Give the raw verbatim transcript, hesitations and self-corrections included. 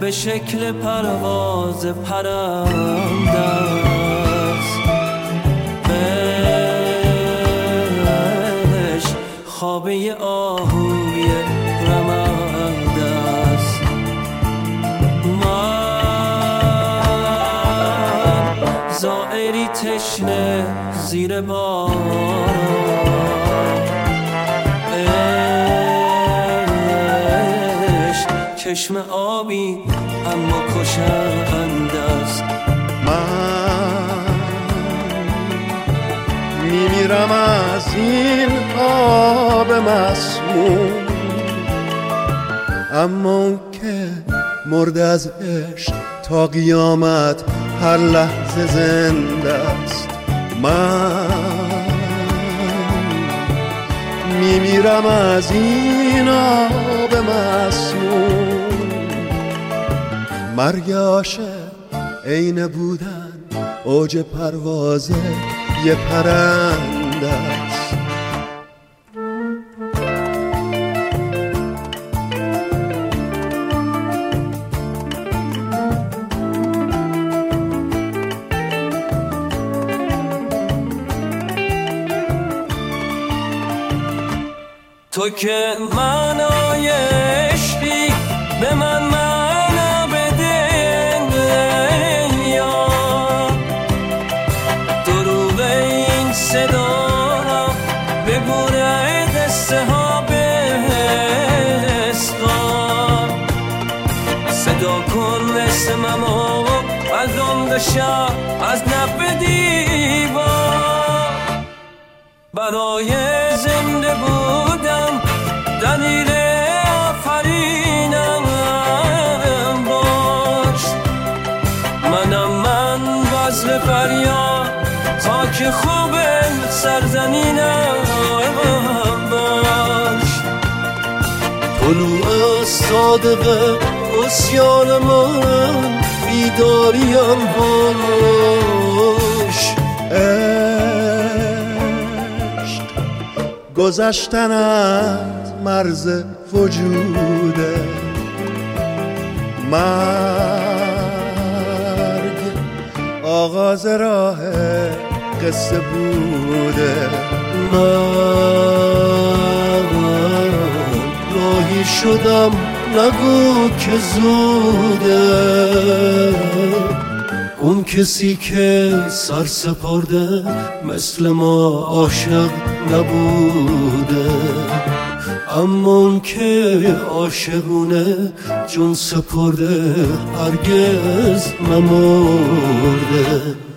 به شکل پرواز پرنده است. عشق خوابه آهوی رمنده است. من زائری تشنه زیر باران، چشم آبی اما کشنده است. من میمیرم از این آب مسموم، اما اون که مرده از عشق تا قیامت هر لحظه زنده است. من میمیرم از این آب مسموم، مرگ عاشق عین بودن اوج پرواز یه پرنده است. تو که معنای عشقی به من معنا بده، یا دروغ این صدا را بگوره دسته ها بستان. صدا کن اسممو از دم شب از نب دیوار، برای زنده بودم دلیل آفرینم باش. منم من وزل فریاد تا که خوب سرزمینم باش. طلوع صادق اسیان من بیداریم باش. گذشتن از مرز وجوده، مرگ آغاز راه قصه بوده. من راهی شدم نگو که زوده، اون کسی که سر سپرده مثل ما عاشق نبوده، اما اون که عاشقونه جون سپرده هرگز نمرده.